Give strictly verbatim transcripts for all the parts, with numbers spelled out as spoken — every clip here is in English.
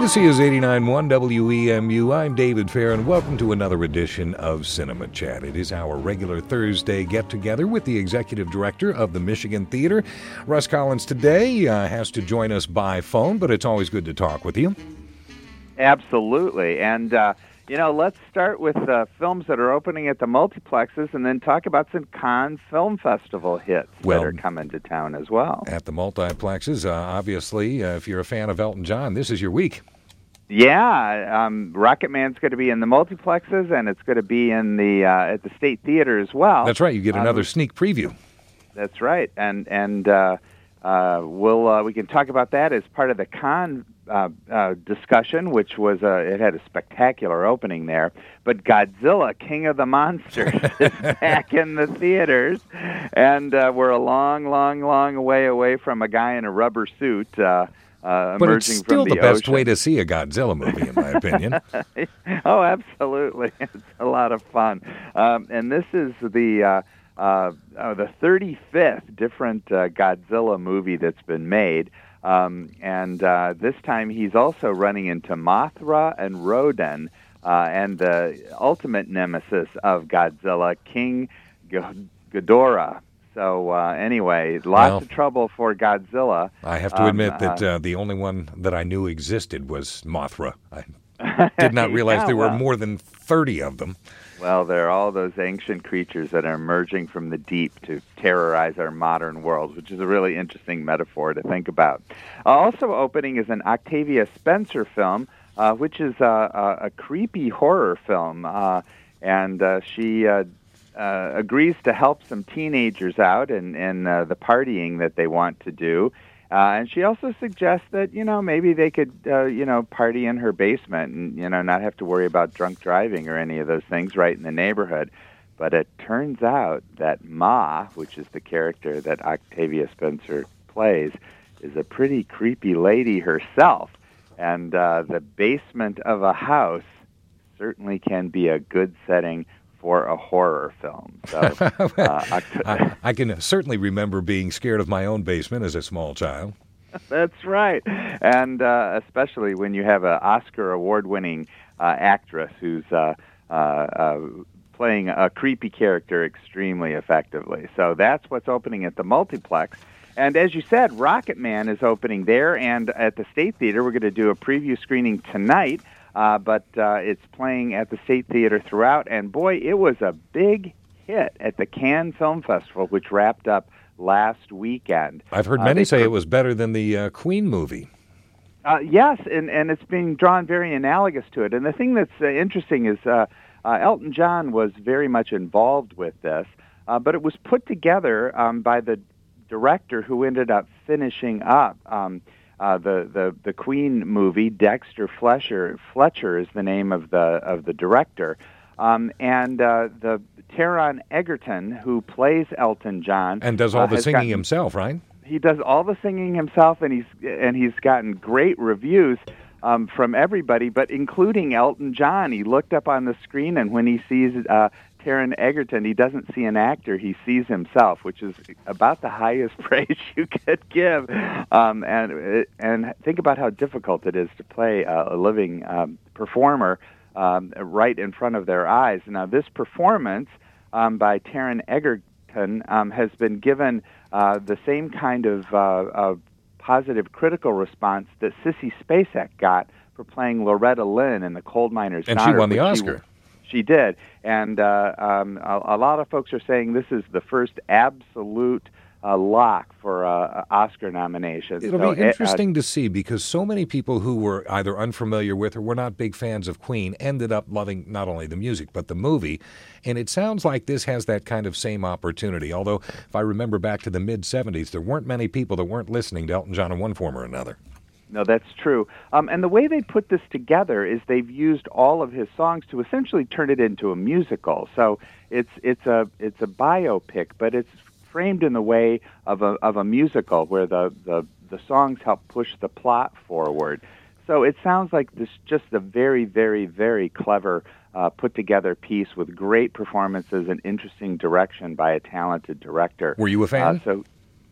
This is eighty-nine point one W E M U. I'm David Fair, and welcome to another edition of Cinema Chat. It is our regular Thursday get-together with the executive director of the Michigan Theater. Russ Collins today uh, has to join us by phone, but it's always good to talk with you. Absolutely. And, uh, you know, let's start with uh, films that are opening at the multiplexes and then talk about some Cannes Film Festival hits well, that are coming to town as well. At the multiplexes, uh, obviously, uh, if you're a fan of Elton John, this is your week. Yeah, um, Rocket Man's going to be in the multiplexes, and it's going to be in the uh, at the State Theater as well. That's right. You get another um, sneak preview. That's right, and and uh, uh, we'll uh, we can talk about that as part of the Cannes uh, uh, discussion, which was uh, it had a spectacular opening there. But Godzilla, King of the Monsters, is back in the theaters, and uh, we're a long, long, long way away from a guy in a rubber suit. Uh, Uh, but it's still the, the best ocean. way to see a Godzilla movie, in my opinion. Oh, absolutely. It's a lot of fun. Um, and this is the uh, uh, uh, the thirty-fifth different uh, Godzilla movie that's been made. Um, and uh, this time he's also running into Mothra and Rodan uh, and the ultimate nemesis of Godzilla, King Ghidorah. So uh, anyway, lots well, of trouble for Godzilla. I have to um, admit that uh, the only one that I knew existed was Mothra. I did not realize yeah, there were well, more than thirty of them. Well, they're all those ancient creatures that are emerging from the deep to terrorize our modern world, which is a really interesting metaphor to think about. Uh, also opening is an Octavia Spencer film, uh, which is a, a, a creepy horror film. Uh, and uh, she... Uh, Uh, agrees to help some teenagers out in, in uh, the partying that they want to do. Uh, and she also suggests that, you know, maybe they could, uh, you know, party in her basement and, you know, not have to worry about drunk driving or any of those things right in the neighborhood. But it turns out that Ma, which is the character that Octavia Spencer plays, is a pretty creepy lady herself. And uh, the basement of a house certainly can be a good setting for a horror film. So, uh, I, I can certainly remember being scared of my own basement as a small child. That's right. And uh, especially when you have an Oscar award-winning uh, actress who's uh, uh, uh, playing a creepy character extremely effectively. So that's what's opening at the multiplex. And as you said, Rocket Man is opening there, and at the State Theater, we're going to do a preview screening tonight. Uh, but uh, it's playing at the State Theater throughout, and boy, it was a big hit at the Cannes Film Festival, which wrapped up last weekend. I've heard many uh, say it was better than the uh, Queen movie. Uh, yes, and, and it's being drawn very analogous to it. And the thing that's uh, interesting is uh, uh, Elton John was very much involved with this, uh, but it was put together um, by the director who ended up finishing up um Uh, the, the the Queen movie. Dexter Fletcher Fletcher is the name of the of the director, um, and uh, the Taron Egerton, who plays Elton John, and does all uh, the singing gotten, himself, right? He does all the singing himself, and he's and he's gotten great reviews um, from everybody, but including Elton John. He looked up on the screen, and when he sees uh, Taron Egerton, he doesn't see an actor, he sees himself, which is about the highest praise you could give. Um, and and think about how difficult it is to play a, a living um, performer um, right in front of their eyes. Now, this performance um, by Taron Egerton um, has been given uh, the same kind of, uh, of positive critical response that Sissy Spacek got for playing Loretta Lynn in The Coal Miner's And Daughter. she won the Oscar. She did, and uh, um, a, a lot of folks are saying this is the first absolute uh, lock for uh, Oscar nomination. It'll so, be interesting uh, to see, because so many people who were either unfamiliar with or were not big fans of Queen ended up loving not only the music but the movie, and it sounds like this has that kind of same opportunity, although if I remember back to the mid-seventies, there weren't many people that weren't listening to Elton John in one form or another. No, that's true. Um, and the way they put this together is they've used all of his songs to essentially turn it into a musical. So it's it's a it's a biopic, but it's framed in the way of a of a musical, where the the, the songs help push the plot forward. So it sounds like this just a very very very clever uh, put together piece with great performances and interesting direction by a talented director. Were you a fan? Uh, so.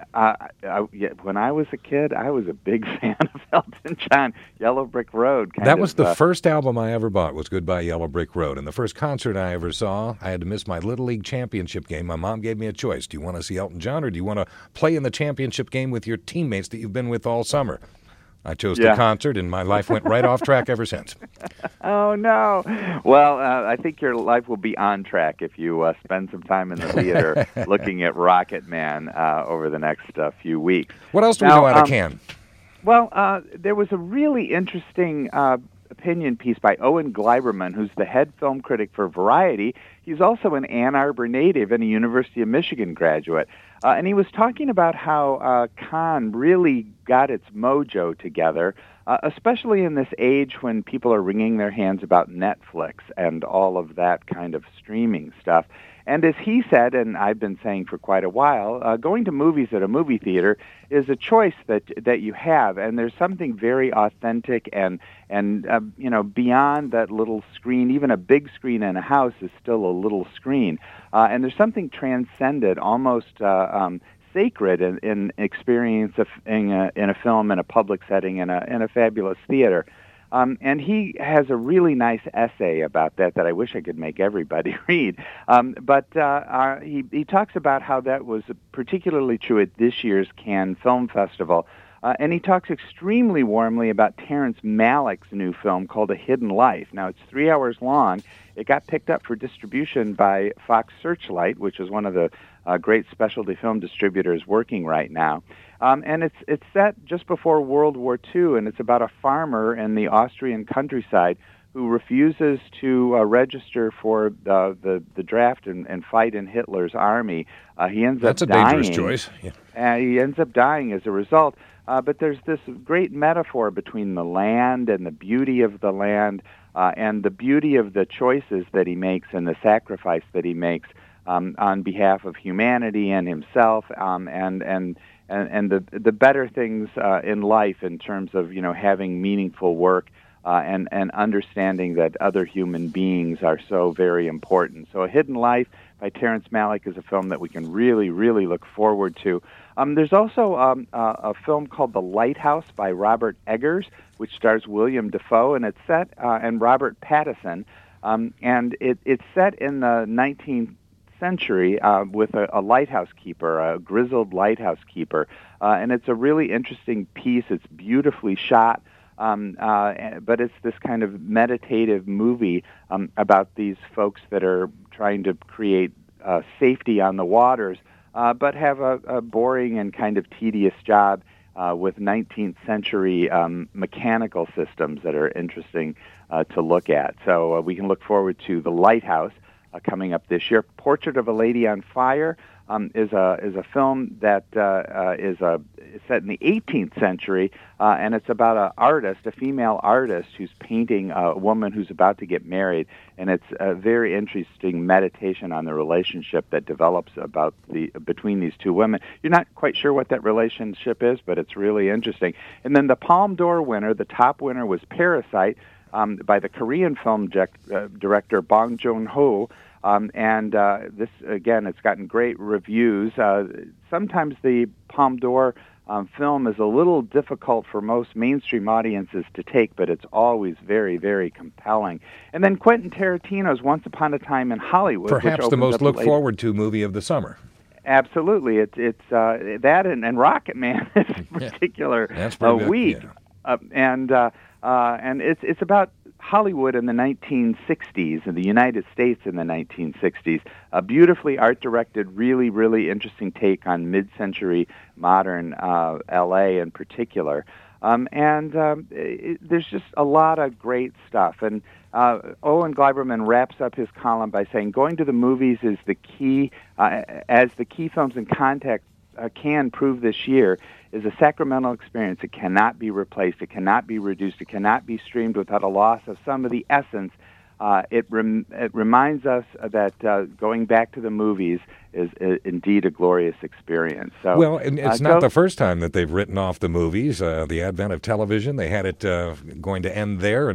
Uh, I, yeah, when I was a kid, I was a big fan of Elton John. Yellow Brick Road. Kind that was of, the uh, first album I ever bought, was Goodbye Yellow Brick Road. And the first concert I ever saw, I had to miss my Little League championship game. My mom gave me a choice. Do you want to see Elton John, or do you want to play in the championship game with your teammates that you've been with all summer? I chose yeah. the concert, and my life went right off track ever since. Oh, no. Well, uh, I think your life will be on track if you uh, spend some time in the theater looking at Rocket Man uh, over the next uh, few weeks. What else do now, we know out um, of Cannes? Well, uh, there was a really interesting uh, opinion piece by Owen Gleiberman, who's the head film critic for Variety. He's also an Ann Arbor native and a University of Michigan graduate. Uh, and he was talking about how uh, Cannes really got its mojo together, uh, especially in this age when people are wringing their hands about Netflix and all of that kind of streaming stuff. And as he said, and I've been saying for quite a while, uh, going to movies at a movie theater is a choice that that you have, and there's something very authentic and and uh, you know, beyond that little screen. Even a big screen in a house is still a little screen, uh, and there's something transcendent, almost uh, um, sacred in, in experience of, in, a, in a film in a public setting in a in a fabulous theater. Um, and he has a really nice essay about that that I wish I could make everybody read. Um, but uh, uh, he, he talks about how that was particularly true at this year's Cannes Film Festival. Uh, and he talks extremely warmly about Terrence Malick's new film called A Hidden Life. Now, it's three hours long. It got picked up for distribution by Fox Searchlight, which is one of the uh, great specialty film distributors working right now. Um, and it's it's set just before World War Two, and it's about a farmer in the Austrian countryside who refuses to uh, register for the, the, the draft and, and fight in Hitler's army. Uh, he ends That's up a dying. dangerous choice. Yeah. Uh, he ends up dying as a result. Uh, but there's this great metaphor between the land and the beauty of the land uh, and the beauty of the choices that he makes and the sacrifice that he makes um, on behalf of humanity and himself um, and and and, and the the better things uh, in life in terms of, you know, having meaningful work uh, and and understanding that other human beings are so very important. So, A Hidden Life by Terrence Malick is a film that we can really, really look forward to. Um, there's also um, uh, a film called The Lighthouse by Robert Eggers, which stars William Dafoe, and it's set, uh, and Robert Pattinson, um, and it, it's set in the nineteenth century uh, with a, a lighthouse keeper, a grizzled lighthouse keeper, uh, and it's a really interesting piece. It's beautifully shot, um, uh, but it's this kind of meditative movie um, about these folks that are trying to create uh, safety on the waters, uh, but have a, a boring and kind of tedious job uh, with nineteenth century um, mechanical systems that are interesting uh, to look at. So uh, we can look forward to The Lighthouse uh, coming up this year. Portrait of a Lady on Fire um, is a is a film that uh, uh, is a is set in the eighteenth century, uh, and it's about an artist, a female artist, who's painting a woman who's about to get married, and it's a very interesting meditation on the relationship that develops about the between these two women. You're not quite sure what that relationship is, but it's really interesting. And then the Palme d'Or winner, the top winner, was Parasite um, by the Korean film direct, uh, director Bong Joon-ho. Um, and uh, this, again, it's gotten great reviews. Uh, sometimes the Palme d'Or um, film is a little difficult for most mainstream audiences to take, but it's always very, very compelling. And then Quentin Tarantino's Once Upon a Time in Hollywood. Perhaps which the most look forward to movie of the summer. Absolutely. It's it's uh, that and, and Rocket Man in particular That's a pretty week. good, yeah. Uh, and uh, uh, and it's it's about Hollywood in the nineteen sixties, in the United States in the nineteen sixties. A beautifully art-directed, really, really interesting take on mid-century modern uh, L A in particular. Um, and um, it, there's just a lot of great stuff. And uh, Owen Gleiberman wraps up his column by saying, going to the movies is the key, uh, as the key films in contact uh, can prove this year, is a sacramental experience. It cannot be replaced. It cannot be reduced. It cannot be streamed without a loss of some of the essence. Uh, it, rem- it reminds us that uh, going back to the movies is uh, indeed a glorious experience. So, well, and it's uh, not go- the first time that they've written off the movies. Uh, the advent of television, they had it uh, going to end there, and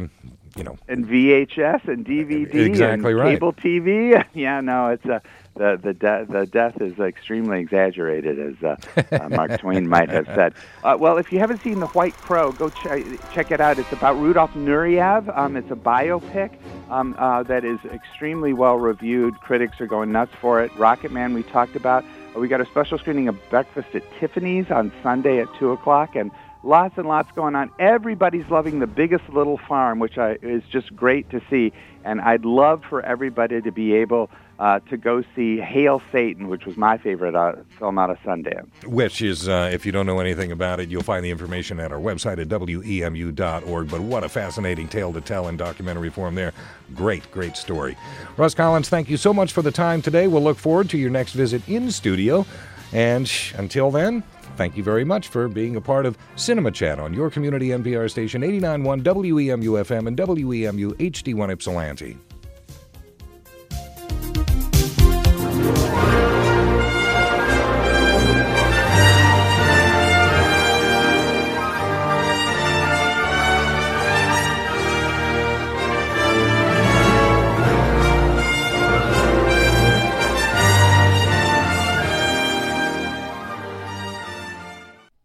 you know. And V H S and D V D Exactly and right. cable T V. Yeah, no, it's a. The the, de- the death is extremely exaggerated, as uh, uh, Mark Twain might have said. Uh, well, if you haven't seen The White Crow, go ch- check it out. It's about Rudolf Nureyev. Um, it's a biopic um, uh, that is extremely well reviewed. Critics are going nuts for it. Rocket Man, we talked about. Uh, we got a special screening of Breakfast at Tiffany's on Sunday at two o'clock, and lots and lots going on. Everybody's loving The Biggest Little Farm, which I, is just great to see. And I'd love for everybody to be able uh, to go see Hail Satan, which was my favorite uh, film out of Sundance. Which is, uh, if you don't know anything about it, you'll find the information at our website at W E M U dot org. But what a fascinating tale to tell in documentary form there. Great, great story. Russ Collins, thank you so much for the time today. We'll look forward to your next visit in studio. And until then, thank you very much for being a part of Cinema Chat on your community N P R station, eighty-nine point one W E M U F M and W E M U H D one Ypsilanti.